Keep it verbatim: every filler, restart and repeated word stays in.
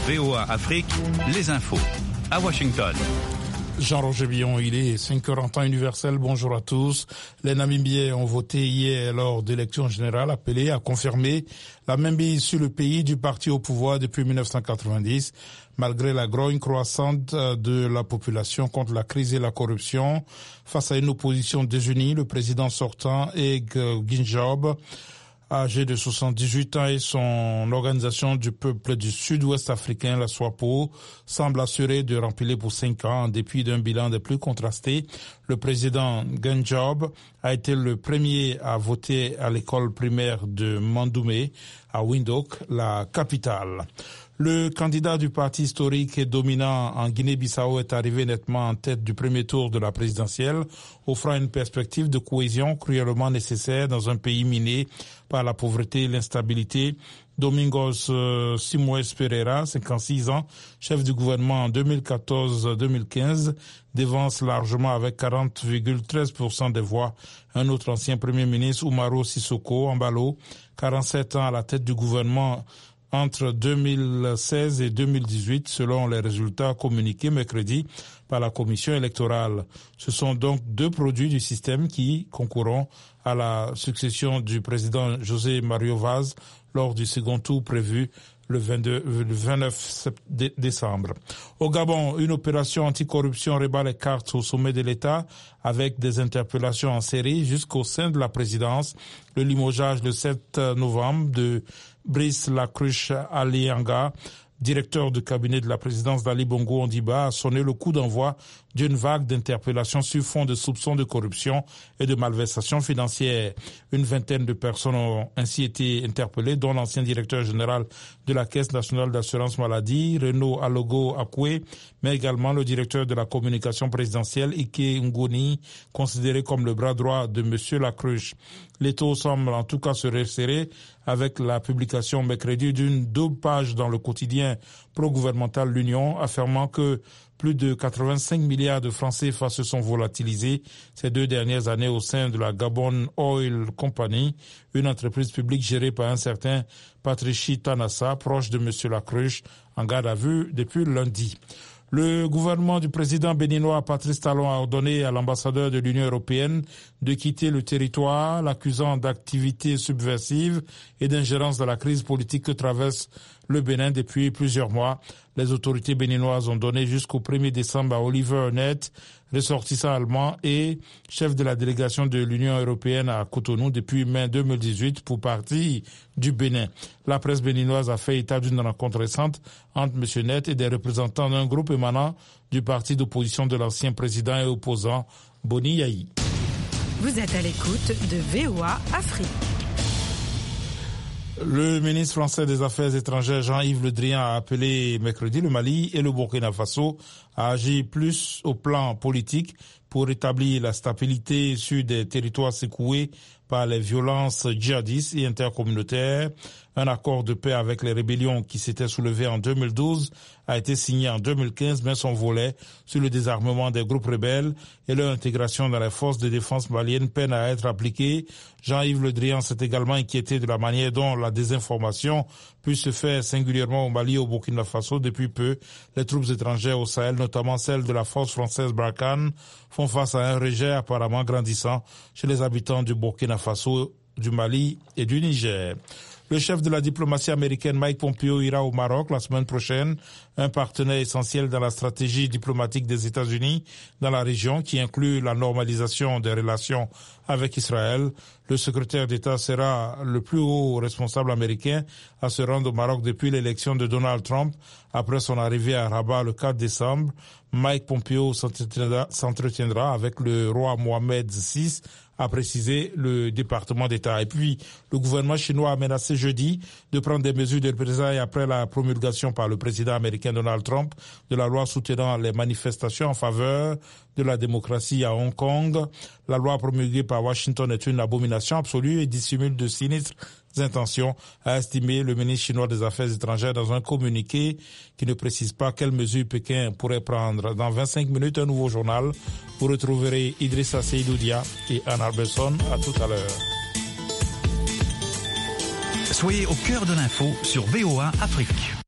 V O A Afrique, les infos. À Washington. Jean-Roger Billon, il est cinq heures en temps universel. Bonjour à tous. Les Namibiens ont voté hier lors d'élections générales appelées à confirmer la mainmise sur le pays du parti au pouvoir depuis mille neuf cent quatre-vingt-dix. Malgré la grogne croissante de la population contre la crise et la corruption, face à une opposition désunie, le président sortant, Eg Geingob, âgé de soixante-dix-huit ans, et son organisation du peuple du sud-ouest africain, la SWAPO, semble assurée de remplir pour cinq ans en dépit d'un bilan des plus contrastés. Le président Geingob a été le premier à voter à l'école primaire de Mandoumé, à Windhoek, la capitale. Le candidat du parti historique et dominant en Guinée-Bissau est arrivé nettement en tête du premier tour de la présidentielle, offrant une perspective de cohésion cruellement nécessaire dans un pays miné par la pauvreté et l'instabilité. Domingos euh, Simoes Pereira, cinquante-six ans, chef du gouvernement en deux mille quatorze deux mille quinze, dévance largement avec quarante virgule treize pour cent des voix un autre ancien premier ministre, Umaro Sissoko Embalo, quarante-sept ans à la tête du gouvernement entre deux mille seize et deux mille dix-huit, selon les résultats communiqués mercredi par la commission électorale. Ce sont donc deux produits du système qui concourront à la succession du président José Mario Vaz lors du second tour prévu le vingt-deux, le vingt-neuf décembre. Au Gabon, une opération anticorruption rebat les cartes au sommet de l'État avec des interpellations en série jusqu'au sein de la présidence. Le limogeage le sept novembre de Brice Lacruche Alianga, directeur de cabinet de la présidence d'Ali Bongo Ondimba, a sonné le coup d'envoi d'une vague d'interpellations sur fond de soupçons de corruption et de malversation financière. Une vingtaine de personnes ont ainsi été interpellées, dont l'ancien directeur général de la Caisse nationale d'assurance maladie, Renaud Alogo Akwe, mais également le directeur de la communication présidentielle, Ike Ngoni, considéré comme le bras droit de M. Lacruche. L'étau semble en tout cas se resserrer avec la publication mercredi d'une double page dans le quotidien pro-gouvernemental L'Union, affirmant que plus de quatre-vingt-cinq milliards de francs C F A se sont volatilisés ces deux dernières années au sein de la Gabon Oil Company, une entreprise publique gérée par un certain Patrici Tanassa, proche de M. Lacruche, en garde à vue depuis lundi. Le gouvernement du président béninois Patrice Talon a ordonné à l'ambassadeur de l'Union européenne de quitter le territoire, l'accusant d'activités subversives et d'ingérence dans la crise politique que traverse le Bénin depuis plusieurs mois. Les autorités béninoises ont donné jusqu'au premier décembre à Oliver Nett, ressortissant allemand et chef de la délégation de l'Union européenne à Cotonou depuis mai deux mille dix-huit pour partie du Bénin. La presse béninoise a fait état d'une rencontre récente entre M. Nett et des représentants d'un groupe émanant du parti d'opposition de l'ancien président et opposant Boni Yayi. Vous êtes à l'écoute de V O A Afrique. Le ministre français des Affaires étrangères Jean-Yves Le Drian a appelé mercredi le Mali et le Burkina Faso à agir plus au plan politique pour rétablir la stabilité sur des territoires secoués par les violences djihadistes et intercommunautaires. Un accord de paix avec les rébellions qui s'étaient soulevées en deux mille douze a été signé en deux mille quinze, mais son volet sur le désarmement des groupes rebelles et leur intégration dans les forces de défense maliennes peine à être appliquée. Jean-Yves Le Drian s'est également inquiété de la manière dont la désinformation peut se faire singulièrement au Mali et au Burkina Faso. Depuis peu, les troupes étrangères au Sahel, notamment celles de la force française Barkhane, font face à un rejet apparemment grandissant chez les habitants du Burkina Faso, du Mali et du Niger. Le chef de la diplomatie américaine Mike Pompeo ira au Maroc la semaine prochaine, un partenaire essentiel dans la stratégie diplomatique des États-Unis dans la région qui inclut la normalisation des relations avec Israël. Le secrétaire d'État sera le plus haut responsable américain à se rendre au Maroc depuis l'élection de Donald Trump après son arrivée à Rabat le quatre décembre. Mike Pompeo s'entretiendra, s'entretiendra avec le roi Mohamed six, a précisé le département d'État. Et puis, le gouvernement chinois a menacé jeudi de prendre des mesures de représailles après la promulgation par le président américain Donald Trump de la loi soutenant les manifestations en faveur de la démocratie à Hong Kong. La loi promulguée par Washington est une abomination absolue et dissimule de sinistres intentions, a estimé le ministre chinois des Affaires étrangères dans un communiqué qui ne précise pas quelles mesures Pékin pourrait prendre. Dans vingt-cinq minutes, un nouveau journal. Vous retrouverez Idrissa Seydoudia et Anne Alberson. À tout à l'heure. Soyez au cœur de l'info sur V O A Afrique.